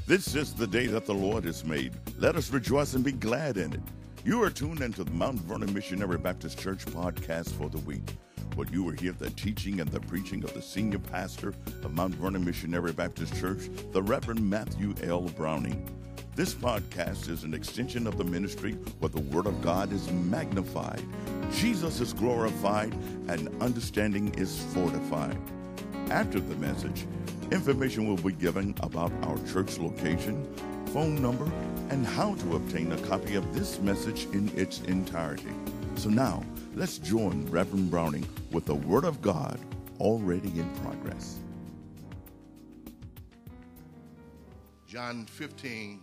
This is the day that the Lord has made. Let us rejoice and be glad in it. You are tuned into the Mount Vernon Missionary Baptist Church podcast for the week. Well, you will hear the teaching and the preaching of the senior pastor of Mount Vernon Missionary Baptist Church, the Reverend Matthew L. Browning. This podcast is an extension of the ministry where the Word of God is magnified, Jesus is glorified, and understanding is fortified. After the message, information will be given about our church location, phone number, and how to obtain a copy of this message in its entirety. So now, let's join Reverend Browning with the Word of God already in progress. John 15,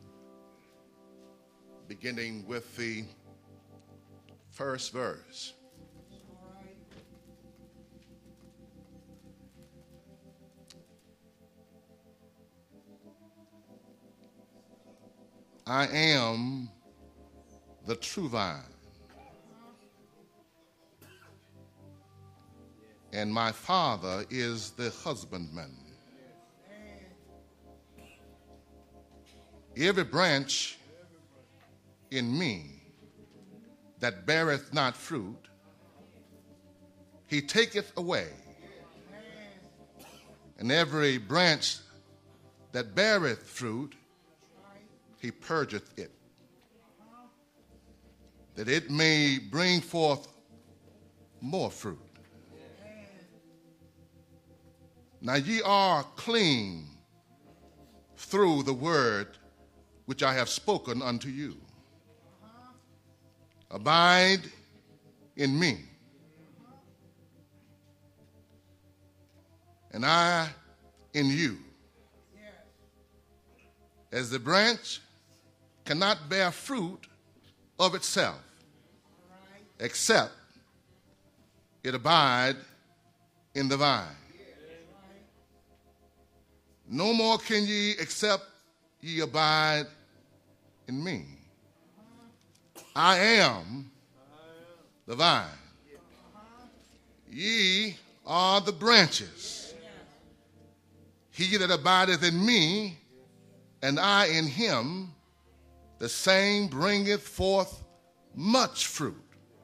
beginning with the first verse. I am the true vine, and my Father is the husbandman. Every branch in me that beareth not fruit, he taketh away. And every branch that beareth fruit, he purgeth it, that it may bring forth more fruit. Now ye are clean through the word which I have spoken unto you. Abide in me, and I in you. As the branch cannot bear fruit of itself, except it abide in the vine. No more can ye except ye abide in me. I am the vine. Ye are the branches. He that abideth in me, and I in him, the same bringeth forth much fruit.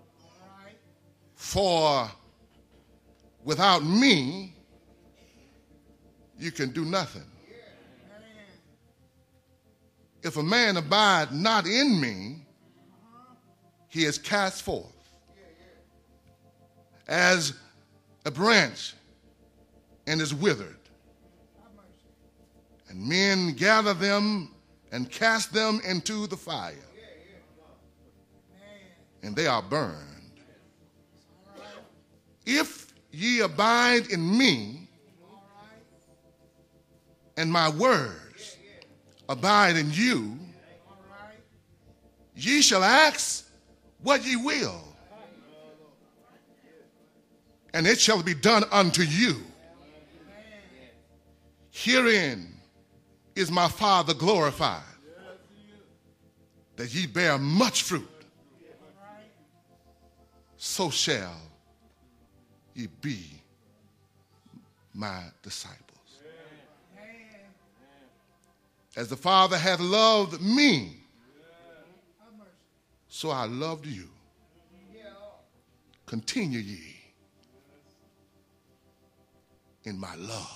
For without me, you can do nothing. If a man abide not in me, he is cast forth as a branch and is withered. And men gather them and cast them into the fire, and they are burned. If ye abide in me, and my words abide in you, ye shall ask what ye will, and it shall be done unto you. Herein is my Father glorified, that ye bear much fruit. So shall ye be my disciples. As the Father hath loved me, so I loved you. Continue ye in my love.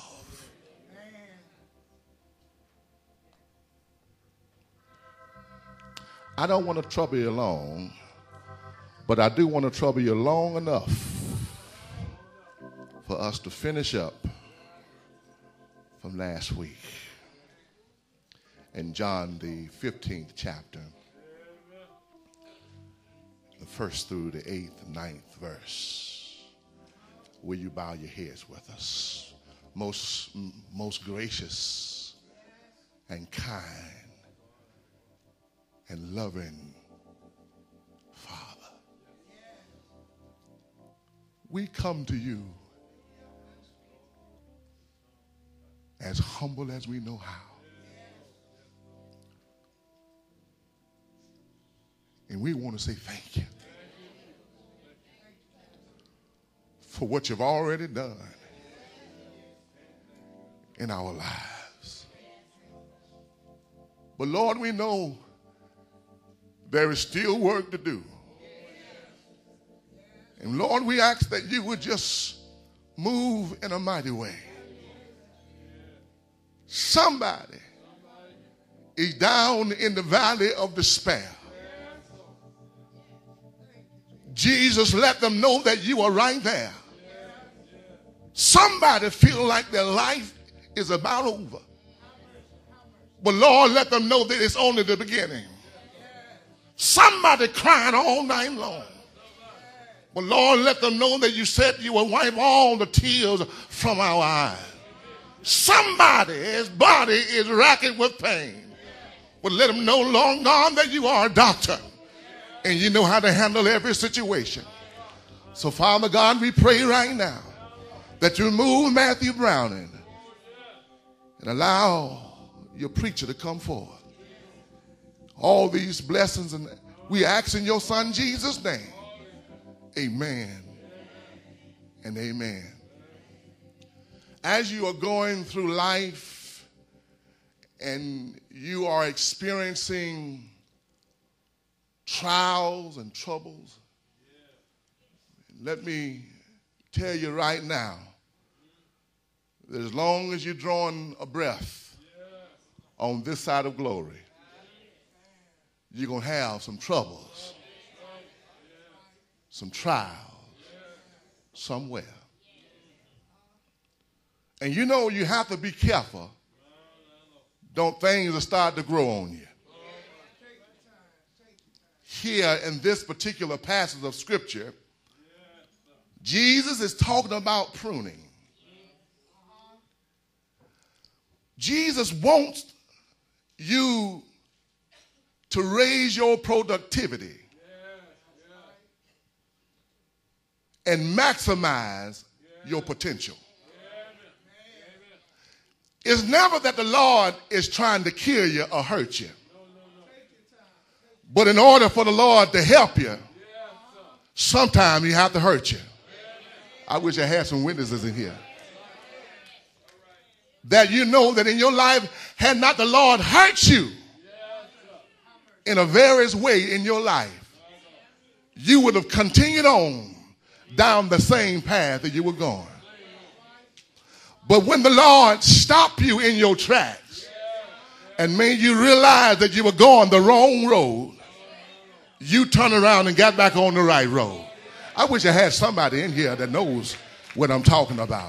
I don't want to trouble you long, but I do want to trouble you long enough for us to finish up from last week in John the 15th chapter, the 1st through the 8th, 9th verse. Will you bow your heads with us? Most gracious and kind and loving Father, we come to you as humble as we know how. And we want to say thank you for what you've already done in our lives. But Lord, we know there is still work to do. And Lord, we ask that you would just move in a mighty way. Somebody is down in the valley of despair. Jesus, let them know that you are right there. Somebody feel like their life is about over. But Lord, let them know that it's only the beginning. Somebody crying all night long. But Lord, let them know that you said you will wipe all the tears from our eyes. Somebody's body is racking with pain. But let them know, Lord God, that you are a doctor and you know how to handle every situation. So, Father God, we pray right now that you move Matthew Browning and allow your preacher to come forward. All these blessings, and we ask in your son Jesus' name. Amen and amen. As you are going through life and you are experiencing trials and troubles, let me tell you right now that as long as you're drawing a breath on this side of glory, you're going to have some troubles, some trials somewhere. And you know you have to be careful. Don't things start to grow on you. Here in this particular passage of Scripture, Jesus is talking about pruning. Jesus wants you to raise your productivity and maximize your potential. It's never that the Lord is trying to kill you or hurt you. But in order for the Lord to help you, sometimes he have to hurt you. I wish I had some witnesses in here. That you know that in your life, had not the Lord hurt you in a various way in your life, you would have continued on down the same path that you were going. But when the Lord stopped you in your tracks and made you realize that you were going the wrong road, you turned around and got back on the right road. I wish I had somebody in here that knows what I'm talking about.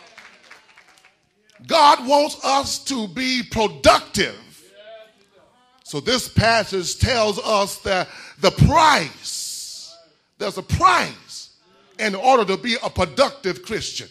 God wants us to be productive. So this passage tells us that there's a price in order to be a productive Christian.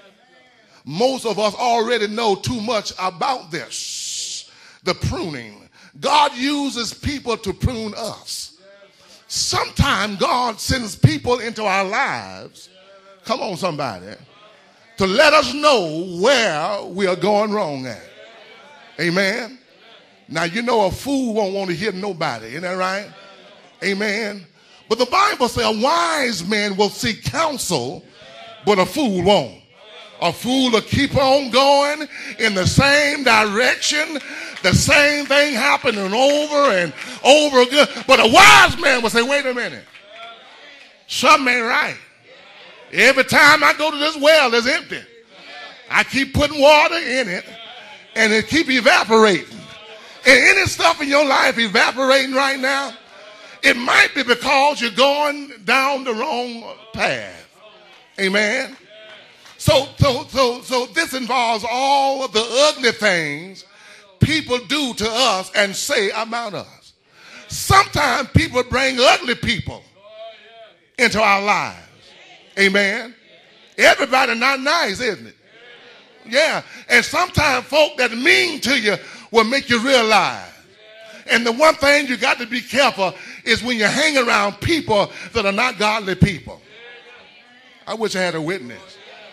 Most of us already know too much about this, the pruning. God uses people to prune us. Sometimes God sends people into our lives, come on somebody, to let us know where we are going wrong at. Amen. Now, you know a fool won't want to hear nobody. Isn't that right? Amen. But the Bible says a wise man will seek counsel, but a fool won't. A fool will keep on going in the same direction, the same thing happening over and over again. But a wise man will say, wait a minute, something ain't right. Every time I go to this well, it's empty. I keep putting water in it, and it keep evaporating. And any stuff in your life evaporating right now, it might be because you're going down the wrong path. Amen. So this involves all of the ugly things people do to us and say about us. Sometimes people bring ugly people into our lives. Amen. Everybody not nice, isn't it? Yeah. And sometimes folk that mean to you will make you realize. And the one thing you got to be careful is when you hang around people that are not godly people. I wish I had a witness.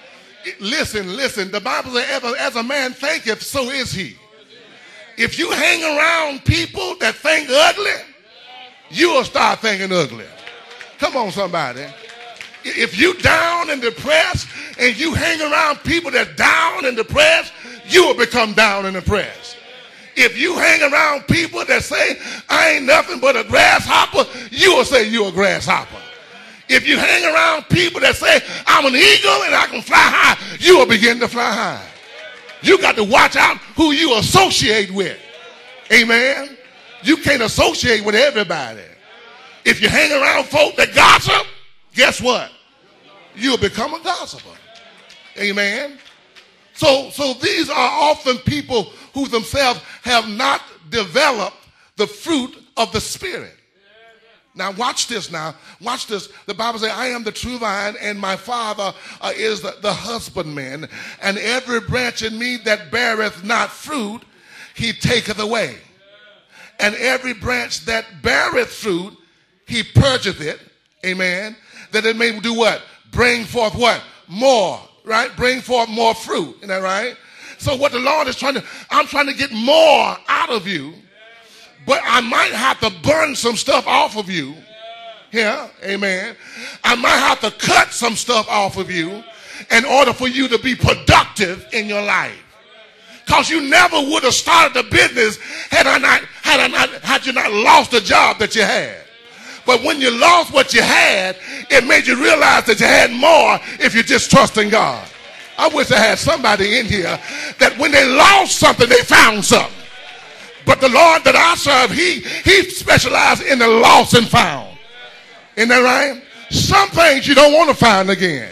Listen, the Bible says, as a man thinketh, so is he. If you hang around people that think ugly, you will start thinking ugly. Come on, somebody. If you down and depressed and you hang around people that down and depressed, you will become down and depressed. If you hang around people that say, I ain't nothing but a grasshopper, you will say you're a grasshopper. If you hang around people that say, I'm an eagle and I can fly high, you will begin to fly high. You got to watch out who you associate with. Amen. You can't associate with everybody. If you hang around folk that gossip, guess what? You'll become a gossiper. Amen. So these are often people who themselves have not developed the fruit of the Spirit. Now watch this now. Watch this. The Bible says, I am the true vine, and my Father is the husbandman. And every branch in me that beareth not fruit, he taketh away. And every branch that beareth fruit, he purgeth it. Amen. That it may do what? Bring forth what? More. Right? Bring forth more fruit. Isn't that right? So what the Lord is I'm trying to get more out of you. But I might have to burn some stuff off of you. Yeah, amen. I might have to cut some stuff off of you in order for you to be productive in your life. Because you never would have started the business had you not lost the job that you had. But when you lost what you had, it made you realize that you had more if you just trust in God. I wish I had somebody in here that when they lost something, they found something. But the Lord that I serve, he specializes in the lost and found. Isn't that right? Some things you don't want to find again.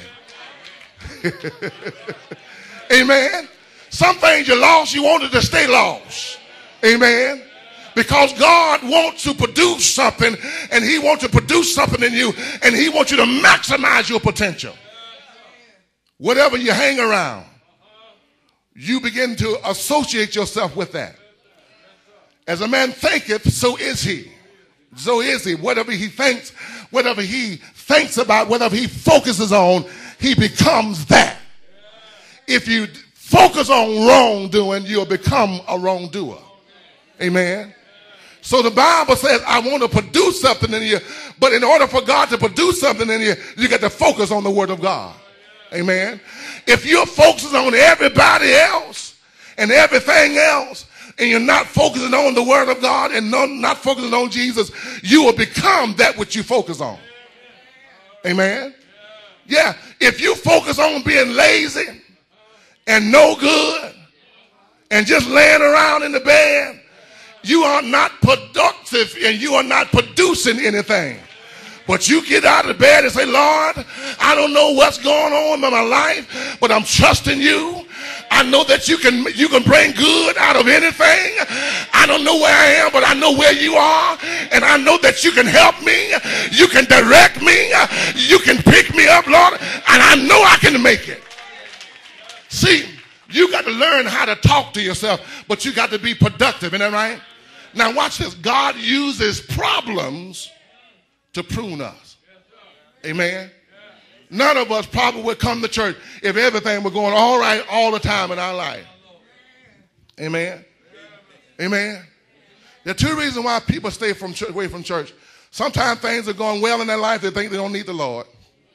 Amen. Some things you lost, you wanted to stay lost. Amen. Because God wants to produce something, and he wants to produce something in you, and he wants you to maximize your potential. Whatever you hang around, you begin to associate yourself with that. As a man thinketh, so is he. So is he. Whatever he thinks about, whatever he focuses on, he becomes that. If you focus on wrongdoing, you'll become a wrongdoer. Amen. So the Bible says, I want to produce something in you, but in order for God to produce something in you, you got to focus on the Word of God. Amen. If you're focusing on everybody else and everything else, and you're not focusing on the Word of God and not focusing on Jesus, you will become that which you focus on. Amen. Yeah. If you focus on being lazy and no good and just laying around in the bed, you are not productive and you are not producing anything. But you get out of bed and say, Lord, I don't know what's going on in my life, but I'm trusting you. I know that you can bring good out of anything. I don't know where I am, but I know where you are. And I know that you can help me. You can direct me. You can pick me up, Lord. And I know I can make it. See, you got to learn how to talk to yourself, but you got to be productive. Isn't that right? Now watch this. God uses problems to prune us. Amen. None of us probably would come to church if everything were going all right all the time in our life. Amen. Amen. There are two reasons why people stay away from church. Sometimes things are going well in their life, they think they don't need the Lord.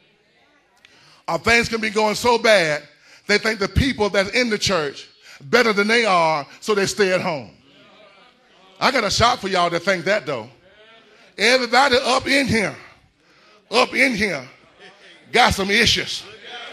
Or things can be going so bad, they think the people that's in the church better than they are, so they stay at home. I got a shot for y'all that think that though. Everybody up in here got some issues.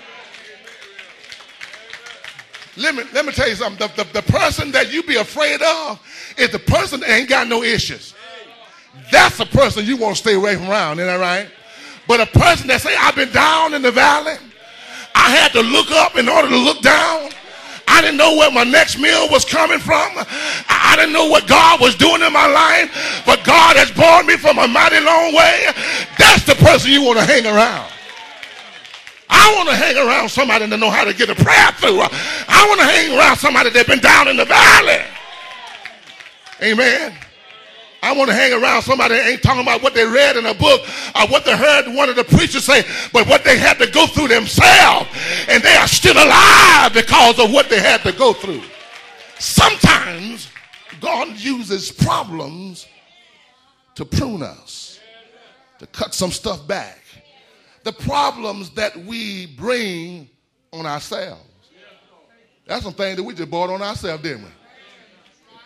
Let me tell you something. The person that you be afraid of is the person that ain't got no issues. That's the person you want to stay away from around, isn't that right? But a person that say, I've been down in the valley, I had to look up in order to look down. I didn't know where my next meal was coming from. I didn't know what God was doing in my life, but God has brought me from a mighty long way. That's the person you want to hang around. I want to hang around somebody that know how to get a prayer through. I want to hang around somebody that's been down in the valley. Amen. I want to hang around somebody that ain't talking about what they read in a book or what they heard one of the preachers say, but what they had to go through themselves. And they are still alive because of what they had to go through. Sometimes God uses problems to prune us, to cut some stuff back. The problems that we bring on ourselves. That's some things that we just brought on ourselves, didn't we?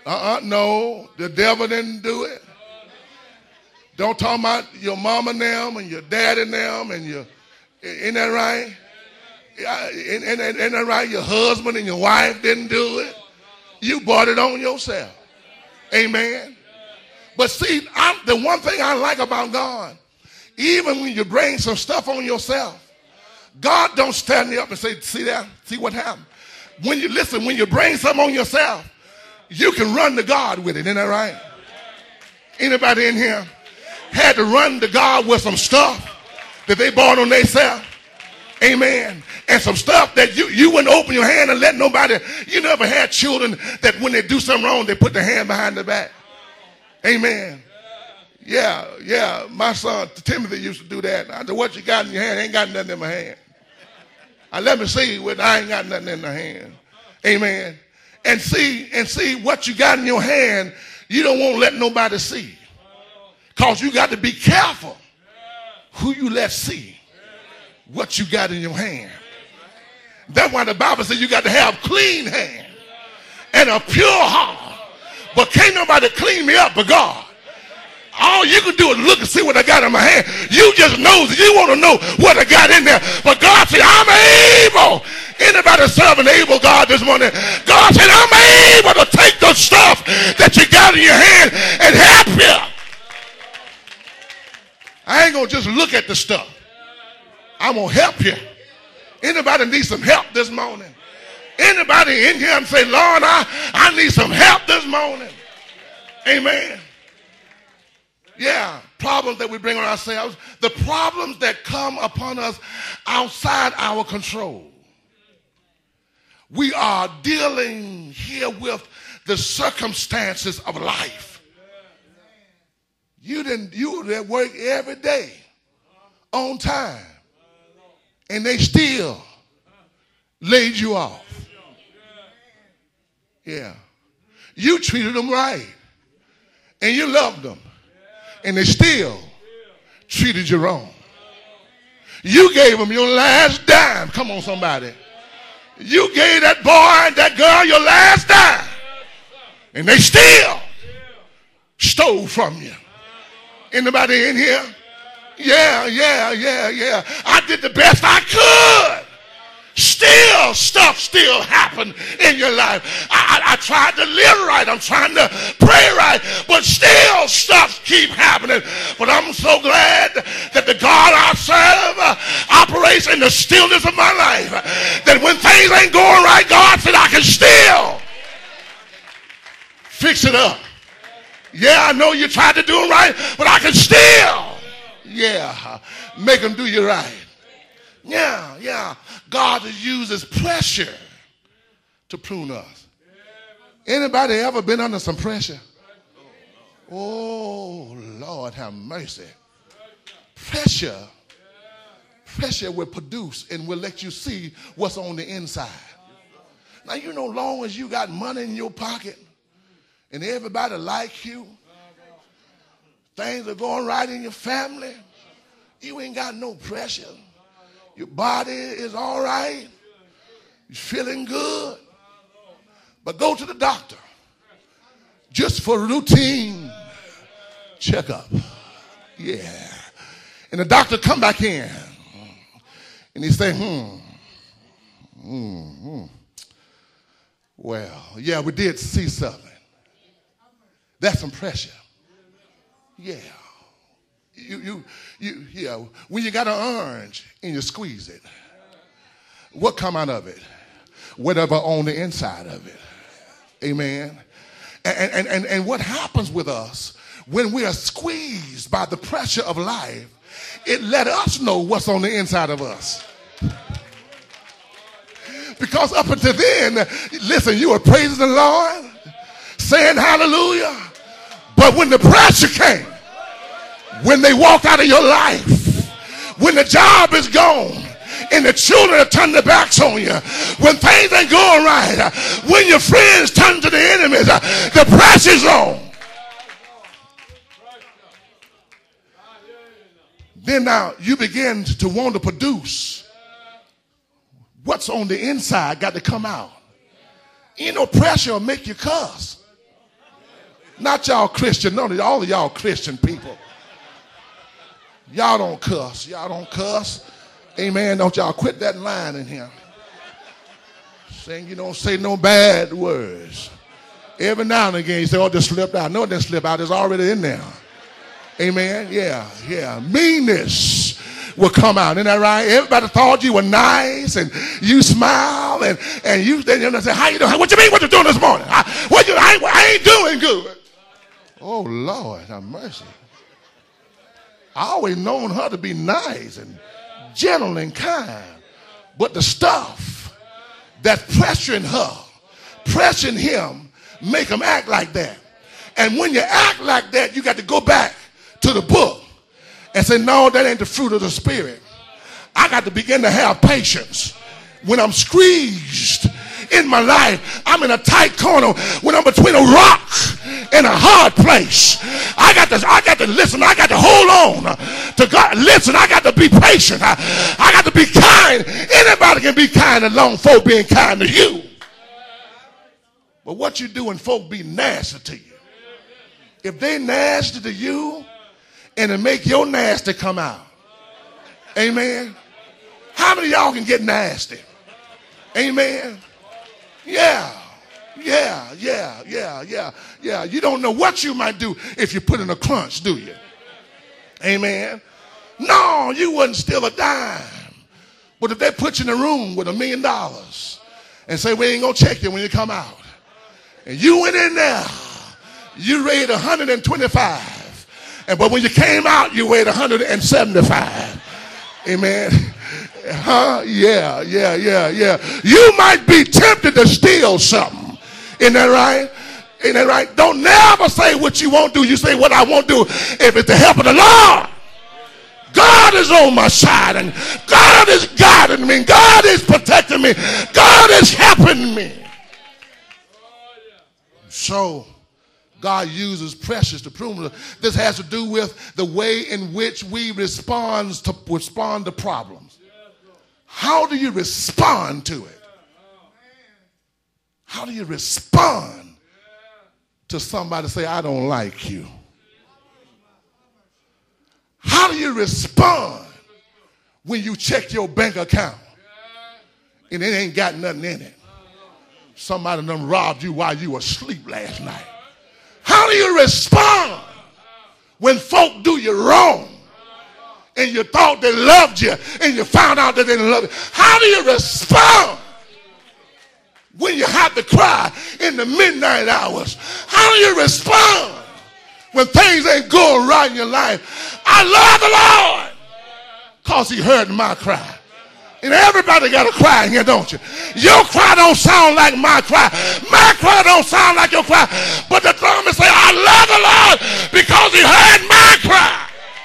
No, the devil didn't do it. Don't talk about your mama and them and your daddy and them and your, ain't that right? Ain't that right? Your husband and your wife didn't do it. You brought it on yourself. Amen. But see, the one thing I like about God, even when you bring some stuff on yourself, God don't stand up and say, see that? See what happened? When you bring something on yourself, you can run to God with it. Isn't that right? Anybody in here had to run to God with some stuff that they bought on themselves? Amen. And some stuff that you wouldn't open your hand and let nobody. You never had children that when they do something wrong, they put their hand behind their back. Amen. Yeah. My son Timothy used to do that. I said, what you got in your hand? I ain't got nothing in my hand. Let me see what I ain't got nothing in my hand. Amen. And see what you got in your hand, you don't want to let nobody see. Because you got to be careful who you let see what you got in your hand. That's why the Bible says you got to have clean hands and a pure heart. But can't nobody clean me up but God. All you can do is look and see what I got in my hand. You just know, you want to know what I got in there. But God said, I'm able. Anybody serving able God this morning? God said, I'm able to take the stuff that you got in your hand and help you. I ain't going to just look at the stuff. I'm going to help you. Anybody need some help this morning? Anybody in here and say, Lord, I need some help this morning. Amen. Yeah, problems that we bring on ourselves, the problems that come upon us outside our control. We are dealing here with the circumstances of life. You were at work every day on time, and they still laid you off. Yeah. You treated them right, and you loved them, and they still treated you wrong. You gave them your last dime. Come on, somebody. You gave that boy and that girl your last dime, and they still stole from you. Anybody in here? Yeah. I did the best I could. Still, stuff still happened in your life. I tried to live right. I'm trying to pray right. But still, stuff keep happening. But I'm so glad that the God I serve operates in the stillness of my life. That when things ain't going right, God said I can still fix it up. Yeah, I know you tried to do it right, but I can still, make them do you right. Yeah. God uses pressure to prune us. Anybody ever been under some pressure? Oh, Lord, have mercy. Pressure will produce and will let you see what's on the inside. Now, you know, long as you got money in your pocket and everybody like you, things are going right in your family, you ain't got no pressure. Your body is all right. You're feeling good. But go to the doctor just for routine checkup. Yeah. And the doctor come back in and he say, well, yeah, we did see something. That's some pressure. Yeah. When you got an orange and you squeeze it, what come out of it? Whatever on the inside of it. Amen. And what happens with us when we are squeezed by the pressure of life, it let us know what's on the inside of us. Because up until then, listen, you were praising the Lord, saying hallelujah. But when the pressure came, when they walk out of your life, when the job is gone, and the children have turned their backs on you, when things ain't going right, when your friends turn to the enemies, the pressure's on. Then now you begin to want to produce what's on the inside got to come out. You know, pressure will make you cuss. Not y'all Christian, none of all of y'all Christian people. Y'all don't cuss. Y'all don't cuss. Amen. Don't y'all quit that line in here. Saying you don't say no bad words. Every now and again you say, oh, this slipped out. No, it didn't slip out. It's already in there. Amen. Yeah. Meanness will come out. Isn't that right? Everybody thought you were nice and you smile and you then say, how you doing? What you mean what you doing this morning? I ain't doing good. Oh, Lord, have mercy. I always known her to be nice and gentle and kind. But the stuff that's pressuring her, pressuring him, make him act like that. And when you act like that, you got to go back to the book and say, no, that ain't the fruit of the Spirit. I got to begin to have patience. When I'm squeezed in my life, I'm in a tight corner, when I'm between a rock and a hard place, I got to listen. I got to hold on to God. Listen, I got to be patient. I got to be kind. Anybody can be kind as long as folk being kind to you. But what you do when folk be nasty to you? If they nasty to you and it make your nasty come out. Amen. How many of y'all can get nasty? Amen. Yeah. You don't know what you might do if you put in a crunch, do you? Amen. No, you wouldn't steal a dime. But if they put you in a room with $1 million and say, we ain't going to check you when you come out. And you went in there, you weighed 125. But when you came out, you weighed 175. Amen. Yeah. You might be tempted to steal something. Isn't that right? Ain't that right? Don't never say what you won't do. You say what I won't do if it's the help of the Lord. God is on my side and God is guiding me. God is protecting me. God is helping me. So God uses pressures to prune us. This has to do with the way in which we respond to problems. How do you respond to it? How do you respond to somebody say, I don't like you? How do you respond when you check your bank account and it ain't got nothing in it? Somebody done robbed you while you were asleep last night. How do you respond when folk do you wrong and you thought they loved you and you found out that they didn't love you? How do you respond when you have to cry in the midnight hours? How do you respond when things ain't going right in your life? I love the Lord because he heard my cry. And everybody got a cry in here, don't you? Your cry don't sound like my cry. My cry don't sound like your cry. But the psalmist say, I love the Lord because he heard my cry.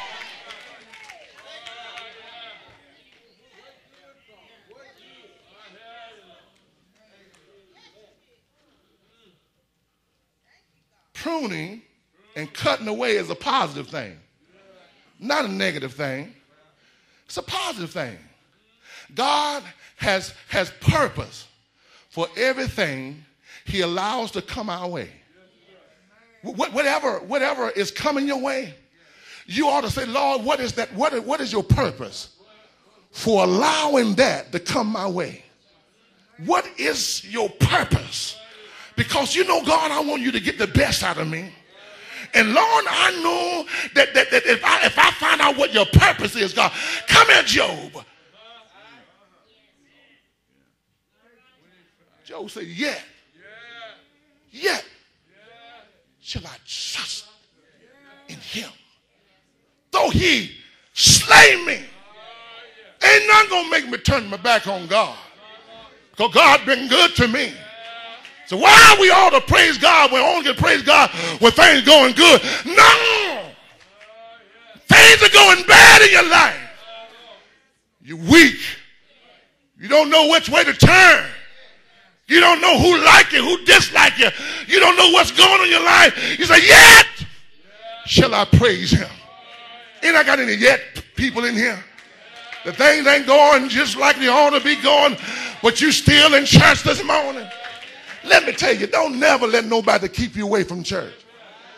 Pruning and cutting away is a positive thing, not a negative thing. It's a positive thing. God has purpose for everything he allows to come our way. Whatever is coming your way, you ought to say, Lord, what is that? What is your purpose for allowing that to come my way? What is your purpose? Because you know, God, I want you to get the best out of me. And Lord, I know that if I find out what your purpose is, God, come here, Job. Job said, yet shall I trust in him. Though he slay me, ain't nothing gonna make me turn my back on God. Because God been good to me. So why we ought to praise God when we only can praise God when things going good? No! Things are going bad in your life. You're weak. You don't know which way to turn. You don't know who like you, who dislike you. You don't know what's going on in your life. You say, yet shall I praise him. Ain't I got any yet people in here? The things ain't going just like they ought to be going, but you still in church this morning. Let me tell you, don't never let nobody keep you away from church.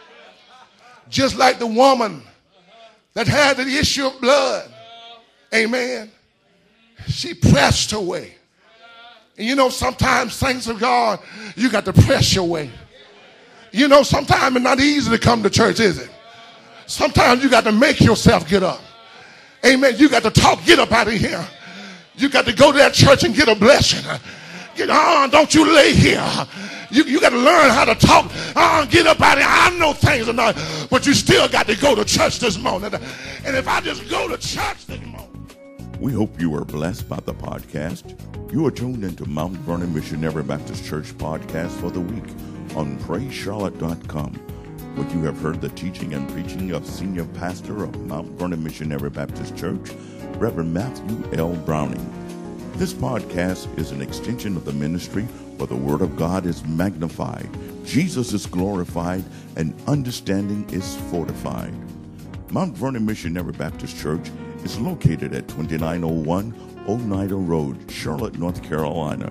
Just like the woman that had the issue of blood. Amen. She pressed her way. And you know, sometimes, saints of God, you got to press your way. You know, sometimes it's not easy to come to church, is it? Sometimes you got to make yourself get up. Amen. You got to talk, get up out of here. You got to go to that church and get a blessing. Get on, don't you lay here. You got to learn how to talk. Get up out of here. I know things are not, but you still got to go to church this morning. And if I just go to church this morning. We hope you are blessed by the podcast. You are tuned into Mount Vernon Missionary Baptist Church podcast for the week on PraiseCharlotte.com, where you have heard the teaching and preaching of Senior Pastor of Mount Vernon Missionary Baptist Church, Reverend Matthew L. Browning. This podcast is an extension of the ministry where the Word of God is magnified, Jesus is glorified, and understanding is fortified. Mount Vernon Missionary Baptist Church is located at 2901 Oneida Road, Charlotte, North Carolina,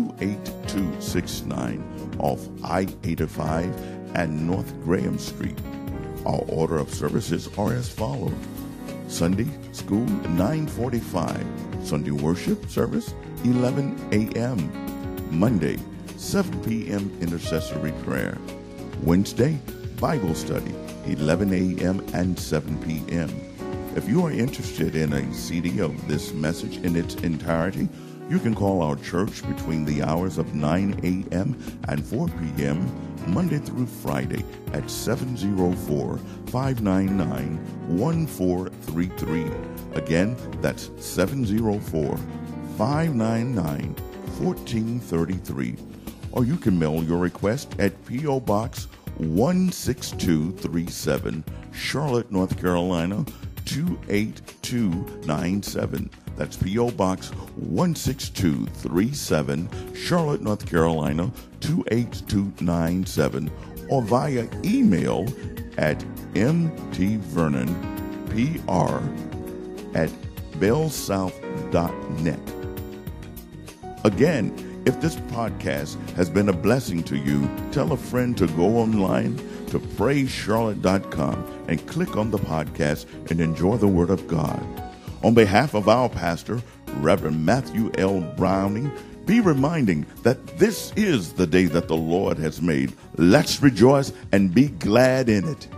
28269, off I-85 and North Graham Street. Our order of services are as follows. Sunday school, 9:45. Sunday worship service, 11 a.m. Monday, 7 p.m. intercessory prayer. Wednesday, Bible study, 11 a.m. and 7 p.m. If you are interested in a CD of this message in its entirety, you can call our church between the hours of 9 a.m. and 4 p.m. Monday through Friday at 704-599-1433. Again, that's 704-599-1433. Or you can mail your request at P.O. Box 16237, Charlotte, North Carolina, 28297. That's P.O. Box 16237, Charlotte, North Carolina, 28297. Or via email at mtvernonpr@bellsouth.net. Again, if this podcast has been a blessing to you, tell a friend to go online to PraiseCharlotte.com and click on the podcast and enjoy the Word of God. On behalf of our pastor, Reverend Matthew L. Browning, be reminding that this is the day that the Lord has made. Let's rejoice and be glad in it.